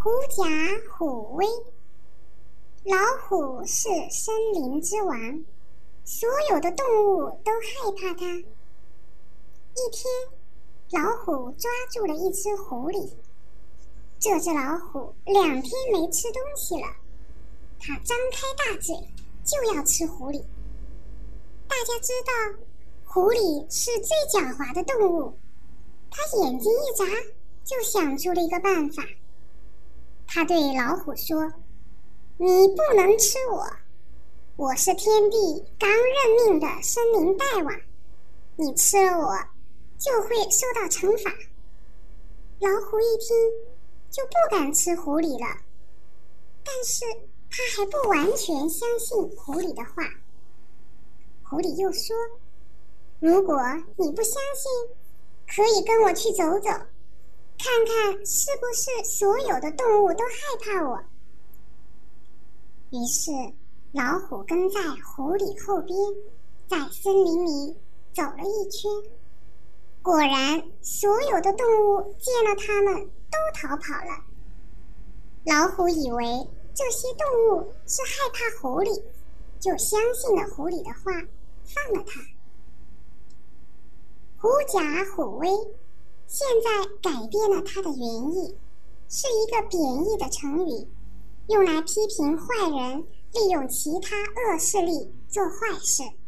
狐假虎威。老虎是森林之王，所有的动物都害怕它。一天，老虎抓住了一只狐狸。这只老虎2天没吃东西了，它张开大嘴就要吃狐狸。大家知道，狐狸是最狡猾的动物，它眼睛一眨，就想出了一个办法。它对老虎说：“你不能吃我，我是天帝刚任命的森林大王，你吃了我就会受到惩罚。”老虎一听就不敢吃狐狸了，但是他还不完全相信狐狸的话。狐狸又说：“如果你不相信，可以跟我去走走，看看是不是所有的动物都害怕我。”于是老虎跟在狐狸后边，在森林里走了一圈。果然，所有的动物见了它们都逃跑了。老虎以为这些动物是害怕狐狸，就相信了狐狸的话，放了它。狐假虎威现在改变了它的原意，是一个贬义的成语，用来批评坏人利用其他恶势力做坏事。